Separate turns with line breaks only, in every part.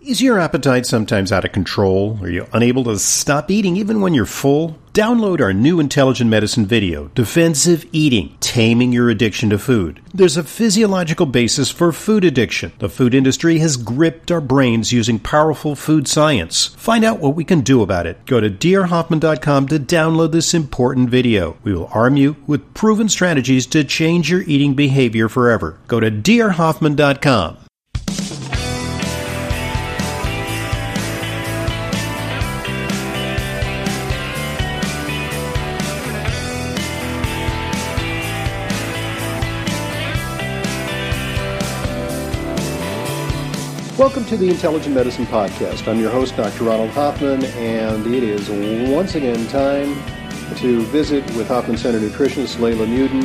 Is your appetite sometimes out of control? Are you unable to stop eating even when you're full? Download our new intelligent medicine video, Defensive Eating, Taming Your Addiction to Food. There's a physiological basis for food addiction. The food industry has gripped our brains using powerful food science. Find out what we can do about it. Go to drhoffman.com to download this important video. We will arm you with proven strategies to change your eating behavior forever. Go to drhoffman.com. Welcome to the Intelligent Medicine Podcast. I'm your host, Dr. Ronald Hoffman, and it is once again time to visit with Hoffman Center nutritionist Layla Muedin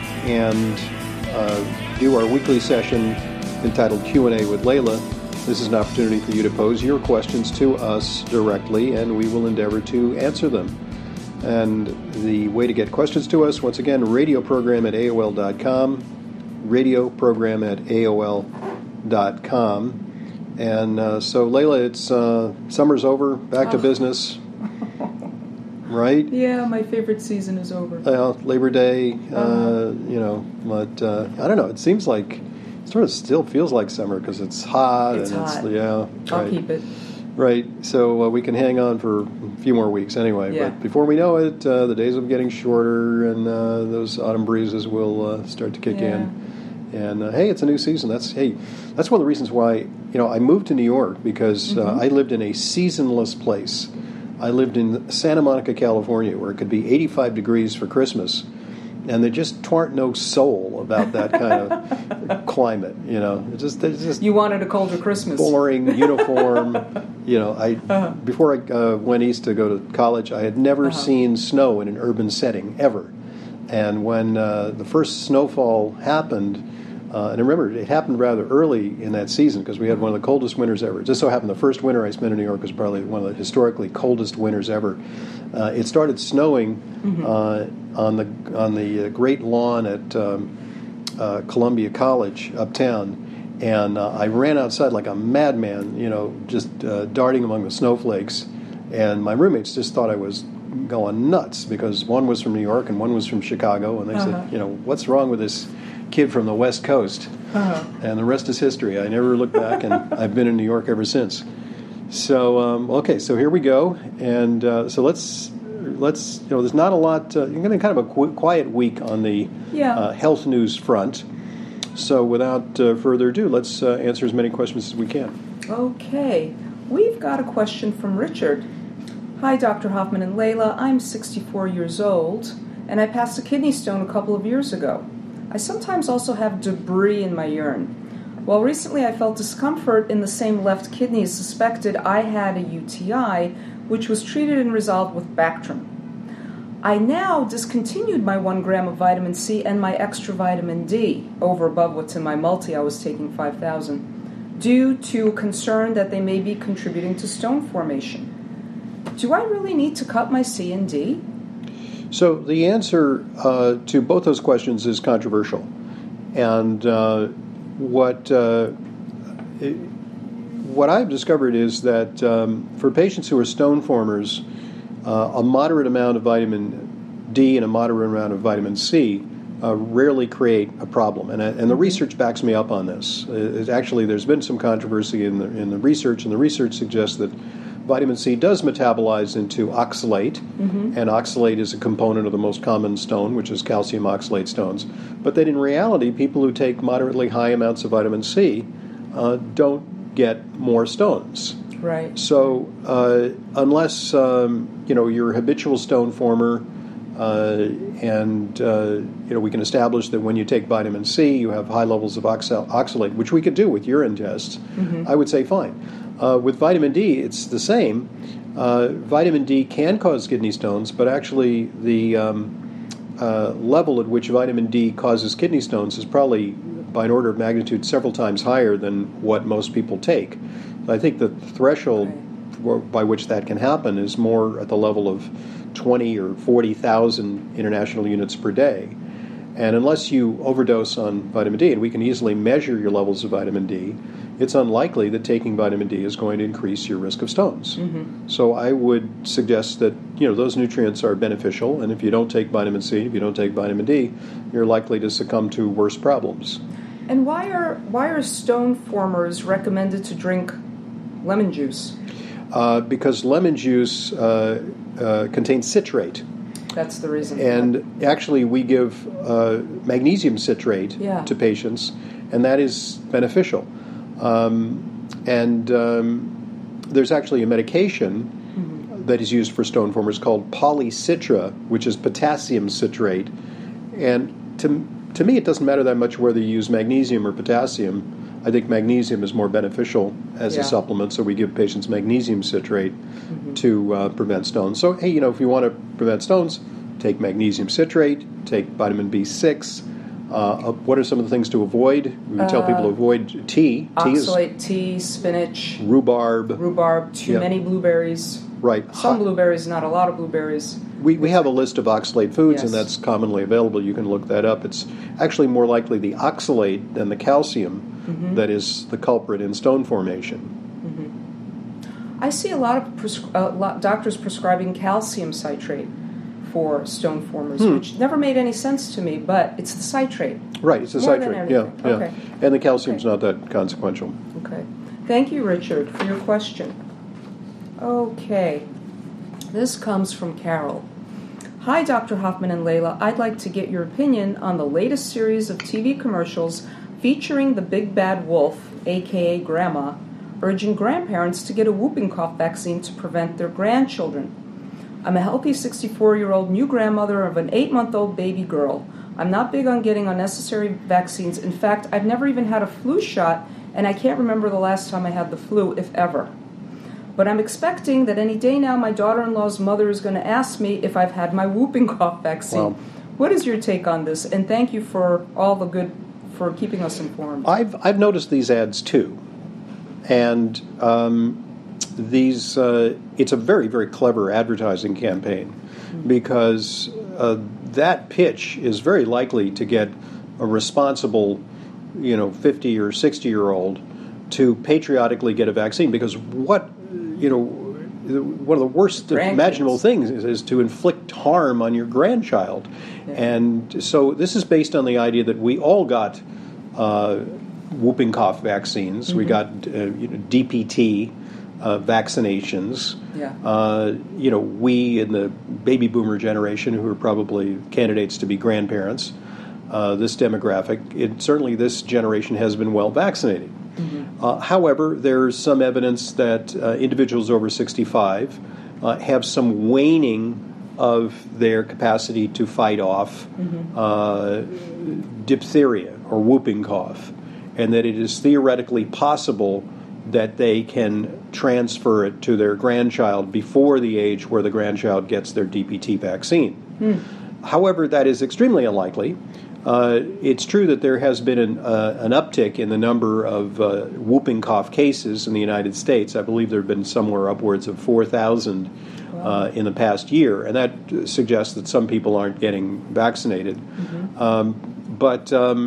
and do our weekly session entitled Q&A with Layla. This is an opportunity for you to pose your questions to us directly, and we will endeavor to answer them. And the way to get questions to us, once again, radioprogram@aol.com, radioprogram@aol.com. And so, Layla, it's summer's over, back to business, right?
Yeah, my favorite season is over.
Labor Day, but I don't know. It seems like, it sort of still feels like summer because it's hot.
It's hot.
Right.
I'll keep it.
Right, so we can hang on for a few more weeks anyway.
Yeah.
But before we know it, the days will be getting shorter, and those autumn breezes will start to kick in. And hey, it's a new season. That's one of the reasons why I moved to New York, because I lived in a seasonless place. I lived in Santa Monica, California, where it could be 85 degrees for Christmas, and there just weren't no soul about that kind of climate. It's just
You wanted a colder Christmas.
Boring, uniform. Before I went east to go to college, I had never seen snow in an urban setting ever. And when the first snowfall happened, and remember, it happened rather early in that season because we had one of the coldest winters ever. It just so happened the first winter I spent in New York was probably one of the historically coldest winters ever. It started snowing on the great lawn at Columbia College uptown, and I ran outside like a madman, just darting among the snowflakes. And my roommates just thought I was going nuts because one was from New York and one was from Chicago, and they said, what's wrong with this kid from the West Coast? And the rest is history. I never looked back, and I've been in New York ever since. So so here we go, and so let's there's not a lot. You're going to kind of a quiet week on the health news front. So without further ado, let's answer as many questions as we can.
Okay, we've got a question from Richard. Hi, Dr. Hoffman and Layla. I'm 64 years old, and I passed a kidney stone a couple of years ago. I sometimes also have debris in my urine. Well, recently I felt discomfort in the same left kidney as suspected I had a UTI, which was treated and resolved with Bactrim. I now discontinued my 1 gram of vitamin C and my extra vitamin D, over above what's in my multi. I was taking 5,000, due to concern that they may be contributing to stone formation. Do I really need to cut my C and D?
So the answer to both those questions is controversial. And what I've discovered is that for patients who are stone formers, a moderate amount of vitamin D and a moderate amount of vitamin C rarely create a problem. And the research backs me up on this. Actually, there's been some controversy in the research, and the research suggests that vitamin C does metabolize into oxalate, and oxalate is a component of the most common stone, which is calcium oxalate stones. But that in reality, people who take moderately high amounts of vitamin C don't get more stones.
Right.
So unless you're a habitual stone former, and we can establish that when you take vitamin C, you have high levels of oxalate, which we could do with urine tests, I would say fine. With vitamin D, it's the same. Vitamin D can cause kidney stones, but actually the level at which vitamin D causes kidney stones is probably, by an order of magnitude, several times higher than what most people take. I think the threshold by which that can happen is more at the level of 20 or 40,000 international units per day. And unless you overdose on vitamin D, and we can easily measure your levels of vitamin D, it's unlikely that taking vitamin D is going to increase your risk of stones. So I would suggest that those nutrients are beneficial, and if you don't take vitamin C, if you don't take vitamin D, you're likely to succumb to worse problems.
And why are stone formers recommended to drink lemon juice?
Because lemon juice contains citrate.
That's the reason.
And actually, we give magnesium citrate to patients, and that is beneficial. There's actually a medication that is used for stone formers called Polycitra, which is potassium citrate. And to me, it doesn't matter that much whether you use magnesium or potassium. I think magnesium is more beneficial as a supplement, so we give patients magnesium citrate to prevent stones. So, hey, if you want to prevent stones, take magnesium citrate, take vitamin B6. What are some of the things to avoid? We tell people to avoid tea.
Oxalate tea, spinach.
Rhubarb.
Too many blueberries.
Right.
Some blueberries, not a lot of blueberries.
We have a list of oxalate foods, and that's commonly available. You can look that up. It's actually more likely the oxalate than the calcium that is the culprit in stone formation.
I see a lot of doctors prescribing calcium citrate for stone formers, which never made any sense to me, but it's the citrate.
Right, it's the citrate. Yeah.
Okay.
And the calcium's not that consequential.
Okay. Thank you, Richard, for your question. Okay. This comes from Carol. Hi, Dr. Hoffman and Layla. I'd like to get your opinion on the latest series of TV commercials featuring the big bad wolf, a.k.a. Grandma, urging grandparents to get a whooping cough vaccine to prevent their grandchildren. I'm a healthy 64-year-old new grandmother of an 8-month-old baby girl. I'm not big on getting unnecessary vaccines. In fact, I've never even had a flu shot, and I can't remember the last time I had the flu, if ever. But I'm expecting that any day now my daughter-in-law's mother is going to ask me if I've had my whooping cough vaccine.
Wow.
What is your take on this? And thank you for all the good, for keeping us informed.
I've noticed these ads too. And it's a very, very clever advertising campaign because that pitch is very likely to get a responsible, 50 or 60-year-old to patriotically get a vaccine because one of the worst imaginable things is to inflict harm on your grandchild. Yeah. And so this is based on the idea that we all got whooping cough vaccines. We got DPT vaccinations. Yeah. We in the baby boomer generation, who are probably candidates to be grandparents, this demographic, certainly this generation has been well vaccinated. However, there's some evidence that individuals over 65 have some waning of their capacity to fight off diphtheria or whooping cough, and that it is theoretically possible that they can transfer it to their grandchild before the age where the grandchild gets their DPT vaccine. However, that is extremely unlikely. It's true that there has been an uptick in the number of whooping cough cases in the United States. I believe there have been somewhere upwards of 4,000 in the past year, and that suggests that some people aren't getting vaccinated. But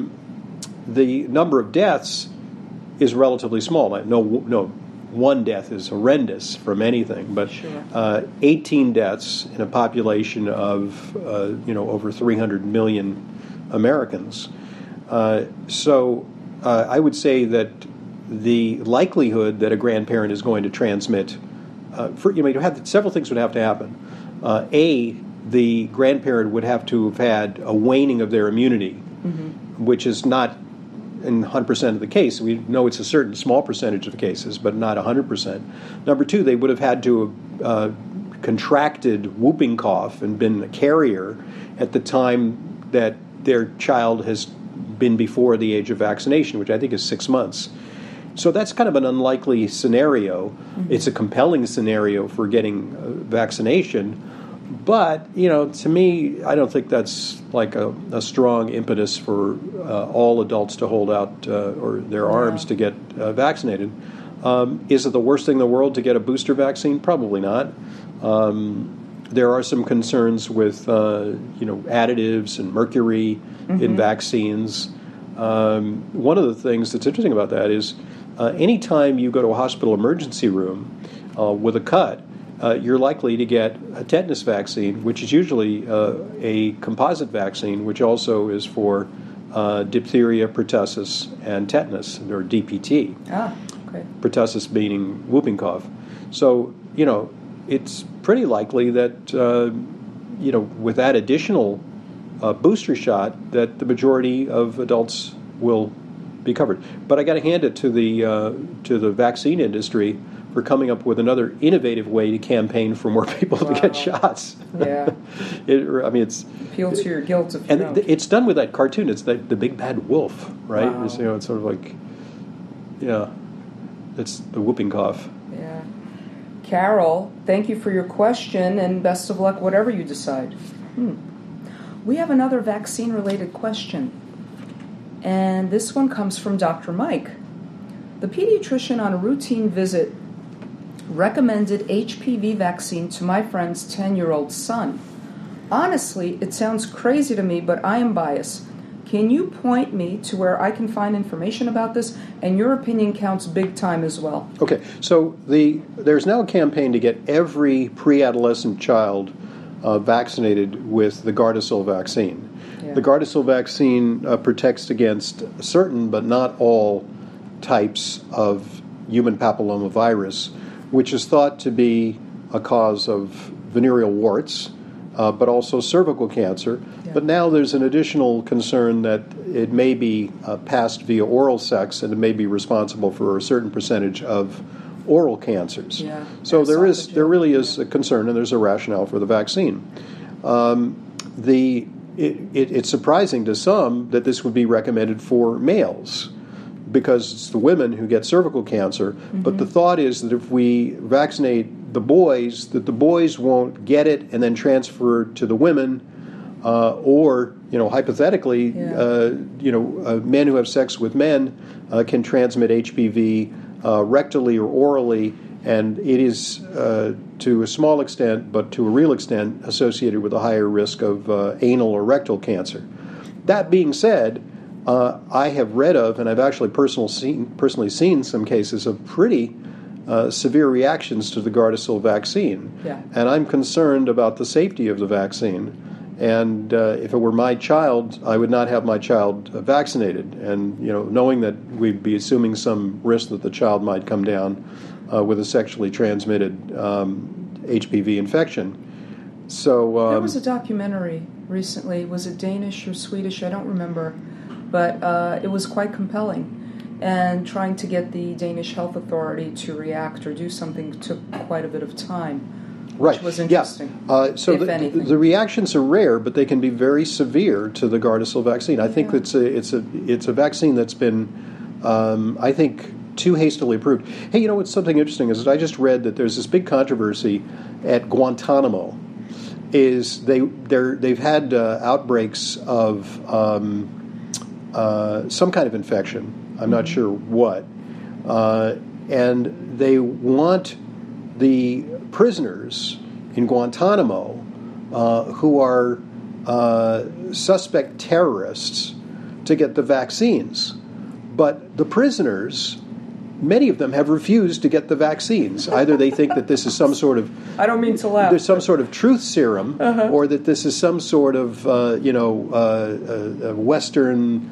the number of deaths is relatively small. No, one death is horrendous from anything, but 18 deaths in a population of over 300 million Americans. So I would say that the likelihood that a grandparent is going to transmit, several things would have to happen. The grandparent would have to have had a waning of their immunity, which is not in 100% of the case. We know it's a certain small percentage of the cases, but not 100%. Number two, they would have had to have contracted whooping cough and been a carrier at the time that their child has been before the age of vaccination, which I think is 6 months. So that's kind of an unlikely scenario. It's a compelling scenario for getting vaccination. But, to me, I don't think that's like a strong impetus for all adults to hold out or their arms to get vaccinated. Is it the worst thing in the world to get a booster vaccine? Probably not. There are some concerns with additives and mercury in vaccines. One of the things that's interesting about that is anytime you go to a hospital emergency room with a cut, you're likely to get a tetanus vaccine, which is usually a composite vaccine, which also is for diphtheria, pertussis, and tetanus, or DPT.
Ah, okay.
Pertussis meaning whooping cough. So, it's pretty likely that, with that additional booster shot, that the majority of adults will be covered. But I got to hand it to the vaccine industry for coming up with another innovative way to campaign for more people to get shots.
Yeah.
It's
appeal to your guilt if you don't.
It's done with that cartoon. It's the big bad wolf, right?
Wow.
It's sort of like, it's the whooping cough.
Yeah. Carol, thank you for your question, and best of luck whatever you decide. We have another vaccine-related question, and this one comes from Dr. Mike. The pediatrician on a routine visit recommended HPV vaccine to my friend's 10-year-old son. Honestly, it sounds crazy to me, but I am biased. Can you point me to where I can find information about this? And your opinion counts big time as well.
Okay, so there's now a campaign to get every pre-adolescent child vaccinated with the Gardasil vaccine.
Yeah.
The Gardasil vaccine protects against certain but not all types of human papillomavirus, which is thought to be a cause of venereal warts, but also cervical cancer. Yeah. But now there's an additional concern that it may be passed via oral sex, and it may be responsible for a certain percentage of oral cancers.
Yeah.
So there really is a concern, and there's a rationale for the vaccine. It's surprising to some that this would be recommended for males, because it's the women who get cervical cancer. But the thought is that if we vaccinate the boys, that the boys won't get it and then transfer to the women, or hypothetically, men who have sex with men can transmit HPV rectally or orally, and it is to a small extent, but to a real extent, associated with a higher risk of anal or rectal cancer. That being said, I have read of, and I've actually personally seen some cases of pretty severe reactions to the Gardasil vaccine.
Yeah.
And I'm concerned about the safety of the vaccine. And if it were my child, I would not have my child vaccinated. And knowing that we'd be assuming some risk that the child might come down with a sexually transmitted HPV infection. So
there was a documentary recently. Was it Danish or Swedish? I don't remember. But it was quite compelling, and trying to get the Danish Health Authority to react or do something took quite a bit of time, which was interesting.
Yeah. So the reactions are rare, but they can be very severe to the Gardasil vaccine. I think it's a vaccine that's been, I think, too hastily approved. Hey, what's something interesting is that I just read that there's this big controversy at Guantanamo. They've had outbreaks of some kind of infection. I'm not sure what. And they want the prisoners in Guantanamo who are suspect terrorists to get the vaccines. But the prisoners, many of them have refused to get the vaccines. Either they think that this is some sort of...
I don't mean to laugh.
There's some sort of truth serum, or that this is some sort of, Western,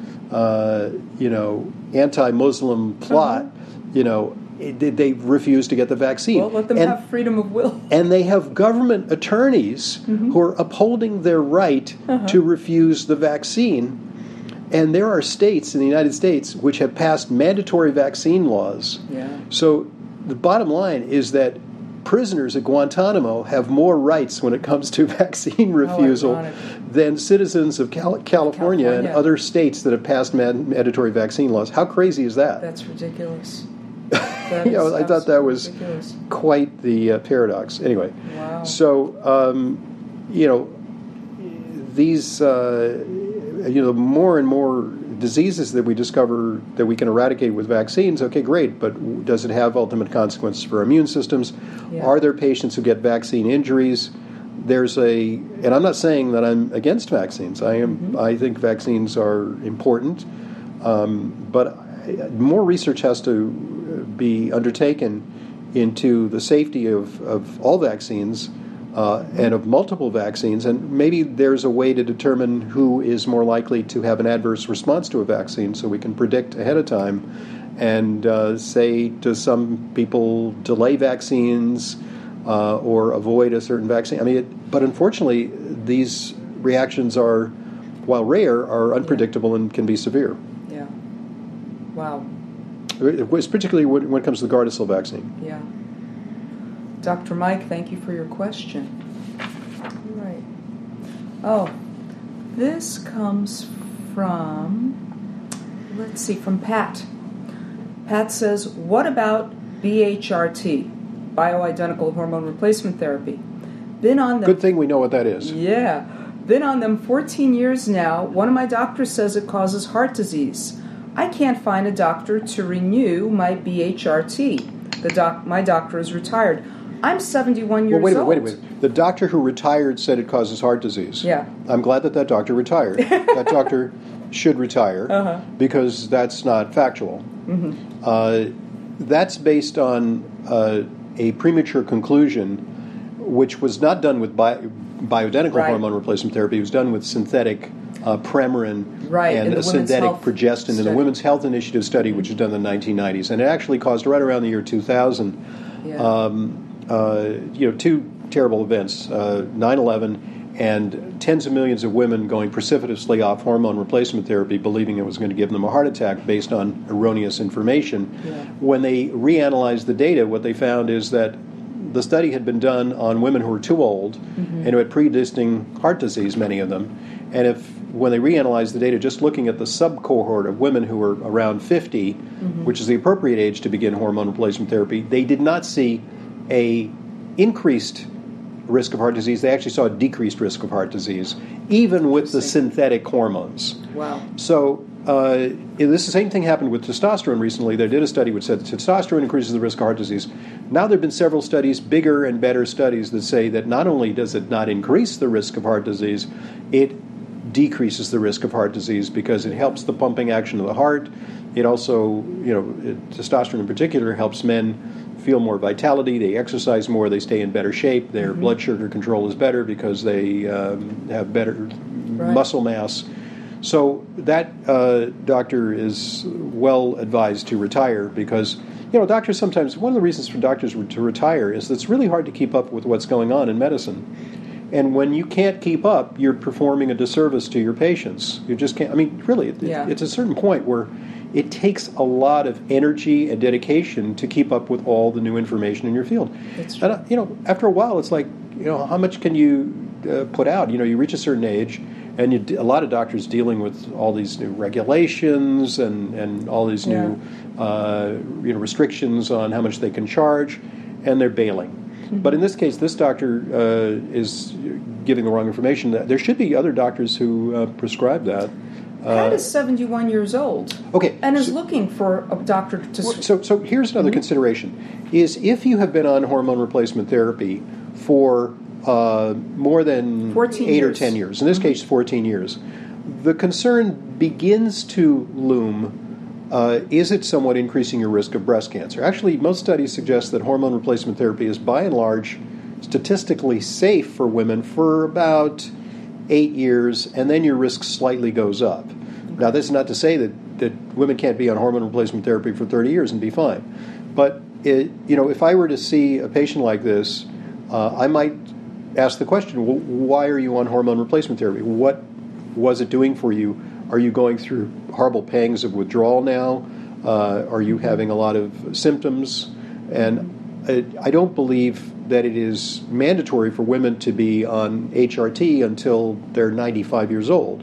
anti-Muslim plot. They've refused to get the vaccine.
Well, let them have freedom of will.
And they have government attorneys who are upholding their right to refuse the vaccine. And there are states in the United States which have passed mandatory vaccine laws.
Yeah.
So the bottom line is that prisoners at Guantanamo have more rights when it comes to vaccine refusal than citizens of California and other states that have passed mandatory vaccine laws. How crazy is that?
That's ridiculous.
I thought that was
ridiculous.
Quite the paradox. Anyway,
wow.
So, these... more and more diseases that we discover that we can eradicate with vaccines, okay, great, but does it have ultimate consequences for immune systems? Yeah. Are there patients who get vaccine injuries? and I'm not saying that I'm against vaccines. I think vaccines are important, but more research has to be undertaken into the safety of all vaccines and of multiple vaccines, and maybe there's a way to determine who is more likely to have an adverse response to a vaccine, so we can predict ahead of time and say to some people, delay vaccines or avoid a certain vaccine. But unfortunately, these reactions are, while rare, are unpredictable and can be severe.
Yeah. Wow.
It's particularly when it comes to the Gardasil vaccine.
Yeah. Dr. Mike, thank you for your question. Right. Oh, this comes from, from Pat. Pat says, what about BHRT, bioidentical hormone replacement therapy? Been on them.
Good thing we know what that is.
Yeah. Been on them 14 years now. One of my doctors says it causes heart disease. I can't find a doctor to renew my BHRT. My doctor is retired. I'm 71 years old.
Wait a minute. The doctor who retired said it causes heart disease.
Yeah.
I'm glad that doctor retired. That doctor should retire because that's not factual. Mm-hmm. That's based on a premature conclusion, which was not done with bioidentical hormone replacement therapy. It was done with synthetic Premarin and a synthetic progestin in the Women's Health Initiative study, which was done in the 1990s. And it actually caused, right around the year 2000, two terrible events, 9/11 and tens of millions of women going precipitously off hormone replacement therapy, believing it was going to give them a heart attack based on erroneous information. Yeah. When they reanalyzed the data, what they found is that the study had been done on women who were too old and who had pre-existing heart disease, many of them. And when they reanalyzed the data, just looking at the sub-cohort of women who were around 50, which is the appropriate age to begin hormone replacement therapy, they did not see a increased risk of heart disease. They actually saw a decreased risk of heart disease, even with the synthetic hormones.
Wow.
So the same thing happened with testosterone recently. They did a study which said testosterone increases the risk of heart disease. Now there have been several studies, bigger and better studies, that say that not only does it not increase the risk of heart disease, it decreases the risk of heart disease because it helps the pumping action of the heart. It also, testosterone in particular helps men feel more vitality, they exercise more, they stay in better shape, their blood sugar control is better because they have better muscle mass. So that doctor is well advised to retire because, doctors sometimes, one of the reasons for doctors to retire is that it's really hard to keep up with what's going on in medicine. And when you can't keep up, you're performing a disservice to your patients. You just can't, it's a certain point where it takes a lot of energy and dedication to keep up with all the new information in your field.
That's true.
And, after a while, it's like, how much can you put out? You reach a certain age, and a lot of doctors dealing with all these new regulations and all these new restrictions on how much they can charge, and they're bailing. But in this case, this doctor is giving the wrong information. There should be other doctors who prescribe that.
Pat is 71 years old.
Okay.
And is looking for a doctor to...
So here's another consideration, is if you have been on hormone replacement therapy for more than 8 or 10 years, in this case 14 years, the concern begins to loom, is it somewhat increasing your risk of breast cancer? Actually, most studies suggest that hormone replacement therapy is by and large statistically safe for women for about 8 years, and then your risk slightly goes up. Now, this is not to say that women can't be on hormone replacement therapy for 30 years and be fine. But, if I were to see a patient like this, I might ask the question, well, why are you on hormone replacement therapy? What was it doing for you? Are you going through horrible pangs of withdrawal now? Are you having a lot of symptoms? And I don't believe that it is mandatory for women to be on HRT until they're 95 years old.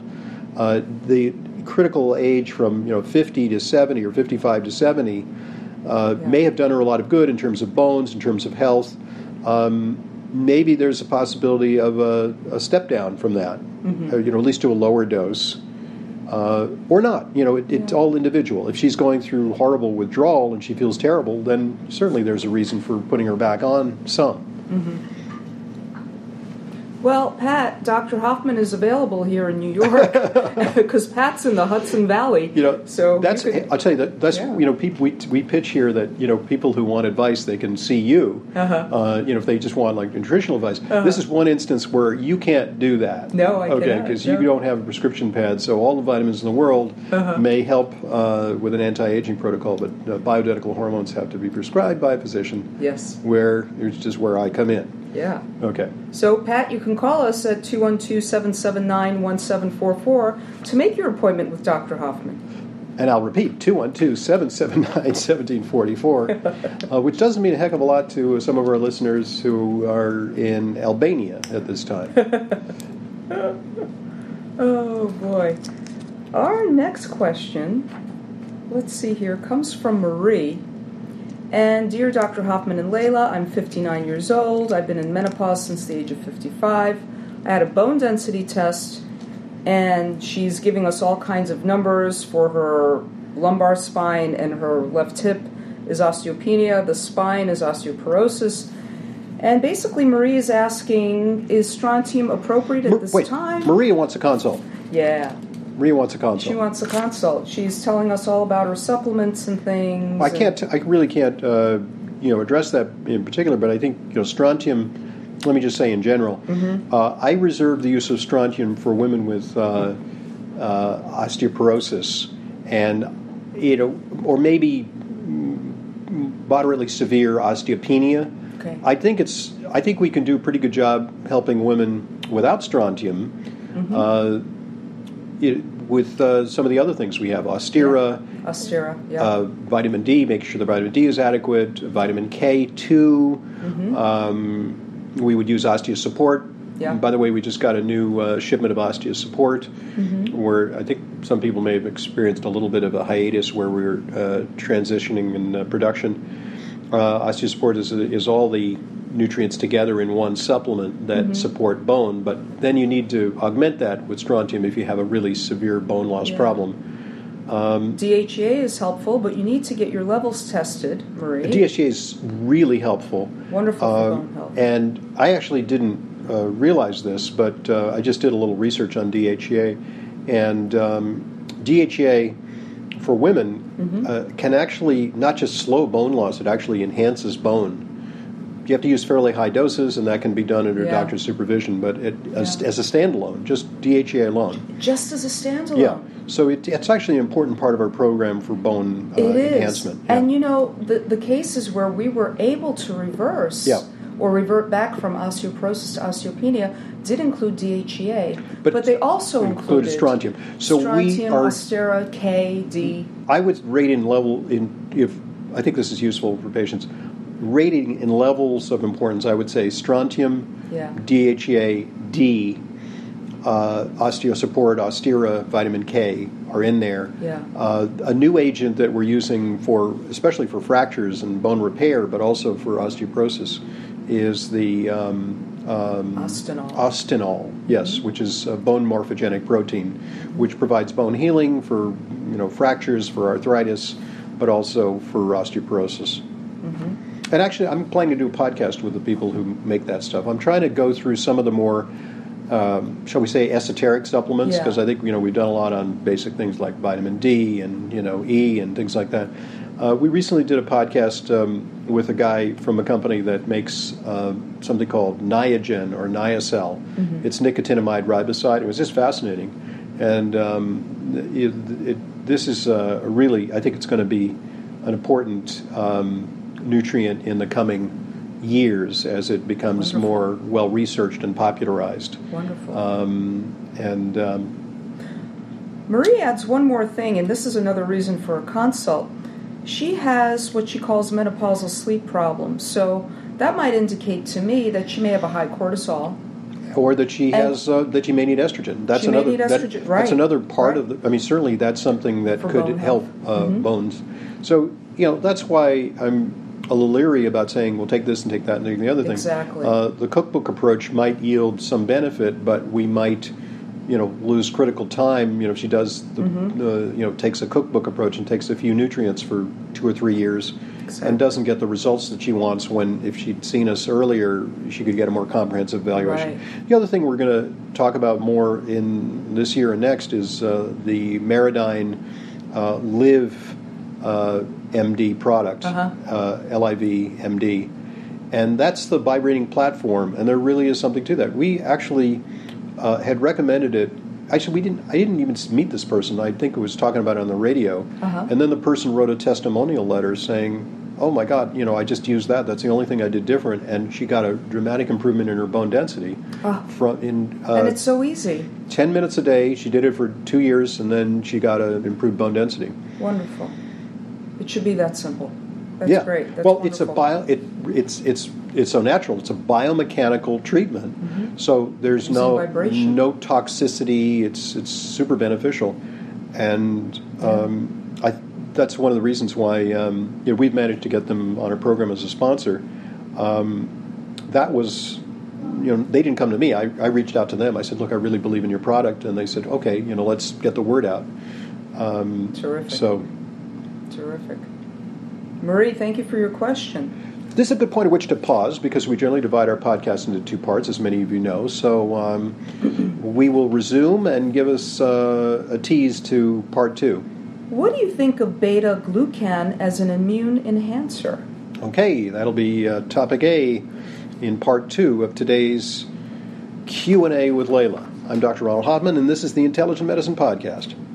The critical age from 50 to 70 or 55 to 70 may have done her a lot of good in terms of bones, in terms of health. Maybe there's a possibility of a step down from that, at least to a lower dose. Or not. It's all individual. If she's going through horrible withdrawal and she feels terrible, then certainly there's a reason for putting her back on some.
Well, Pat, Dr. Hoffman is available here in New York because Pat's in the Hudson Valley. So
that's. I'll tell you that's people we pitch here that people who want advice, they can see you. If they just want like nutritional advice. This is one instance where you can't do that.
No, I cannot.
Okay, because you don't have a prescription pad, so all the vitamins in the world may help with an anti-aging protocol, but bioidentical hormones have to be prescribed by a physician.
Yes.
It's just where I come in.
Yeah.
Okay.
So, Pat, you can call us at 212-779-1744 to make your appointment with Dr. Hoffman.
And I'll repeat, 212-779-1744, which doesn't mean a heck of a lot to some of our listeners who are in Albania at this time.
Oh, boy. Our next question, let's see here, comes from Marie. And dear Dr. Hoffman and Layla, I'm 59 years old. I've been in menopause since the age of 55. I had a bone density test, and she's giving us all kinds of numbers for her lumbar spine, and her left hip is osteopenia, the spine is osteoporosis. And basically, Marie is asking, is strontium appropriate at this time?
Maria wants a consult.
Yeah.
Maria wants a consult.
She wants a consult. She's telling us all about her supplements and things.
I really can't, address that in particular. But I think, strontium. Let me just say in general, I reserve the use of strontium for women with osteoporosis, and or maybe moderately severe osteopenia.
Okay.
I think we can do a pretty good job helping women without strontium. With some of the other things we have, Ostera, vitamin D, make sure the vitamin D is adequate, vitamin K2, we would use OsteoSupport.
Yeah.
By the way, we just got a new shipment of OsteoSupport, where I think some people may have experienced a little bit of a hiatus where we were transitioning in production. OsteoSupport is all the nutrients together in one supplement that support bone, but then you need to augment that with strontium if you have a really severe bone loss problem.
DHEA is helpful, but you need to get your levels tested, Marie.
DHEA is really helpful.
Wonderful for bone health.
And I actually didn't realize this, but I just did a little research on DHEA, and DHEA for women can actually not just slow bone loss, it actually enhances bone. You have to use fairly high doses, and that can be done under doctor's supervision, but as a standalone, just DHEA alone.
Just as a standalone?
Yeah. So it's actually an important part of our program for bone enhancement.
Yeah. And the cases where we were able to reverse or revert back from osteoporosis to osteopenia did include DHEA, but they also included
strontium. So
strontium, Ostera, K, D.
I would rate if I think this is useful for patients. Rating in levels of importance, I would say strontium, DHEA, D, OsteoSupport, Ostera, vitamin K are in there.
Yeah.
A new agent that we're using especially for fractures and bone repair, but also for osteoporosis, is the Ostenol, yes, which is a bone morphogenic protein, which provides bone healing for fractures, for arthritis, but also for osteoporosis. And actually, I'm planning to do a podcast with the people who make that stuff. I'm trying to go through some of the more, shall we say, esoteric supplements, because I think we've done a lot on basic things like vitamin D and E and things like that. We recently did a podcast with a guy from a company that makes something called Niagen or Niacel. It's nicotinamide riboside. It was just fascinating, and this is really, I think it's going to be an important nutrient in the coming years as it becomes more well researched and popularized.
Wonderful. Marie adds one more thing, and this is another reason for a consult. She has what she calls menopausal sleep problems, so that might indicate to me that she may have a high cortisol.
Or that she has that she may need estrogen. That's That's another part of the. I mean, certainly that's something that could help bones. So that's why I'm a little leery about saying, well, take this and take that and take the other thing.
Exactly.
The cookbook approach might yield some benefit, but we might, lose critical time. If she does takes a cookbook approach and takes a few nutrients for 2 or 3 years,
Exactly.
and doesn't get the results that she wants when, if she'd seen us earlier, she could get a more comprehensive evaluation.
Right.
The other thing we're going to talk about more in this year and next is the Meradyne Live MD product, LIV MD. And that's the vibrating platform, and there really is something to that. We actually had recommended it. Actually, I didn't even meet this person. I think it was talking about it on the radio. And then the person wrote a testimonial letter saying, oh my God, I just used that. That's the only thing I did different. And she got a dramatic improvement in her bone density.
And it's so easy.
10 minutes a day. She did it for 2 years, and then she got an improved bone density.
Wonderful. It should be that simple. That's great. That's
well,
wonderful.
it's so natural. It's a biomechanical treatment, so there's no toxicity. It's super beneficial, and that's one of the reasons why we've managed to get them on our program as a sponsor. That was, they didn't come to me. I reached out to them. I said, look, I really believe in your product, and they said, okay, let's get the word out.
Terrific. Terrific. Marie, thank you for your question.
This is a good point at which to pause, because we generally divide our podcast into 2 parts, as many of you know. So we will resume and give us a tease to part 2.
What do you think of beta-glucan as an immune enhancer?
Okay, that'll be topic A in part 2 of today's Q&A with Layla. I'm Dr. Ronald Hoffman, and this is the Intelligent Medicine Podcast.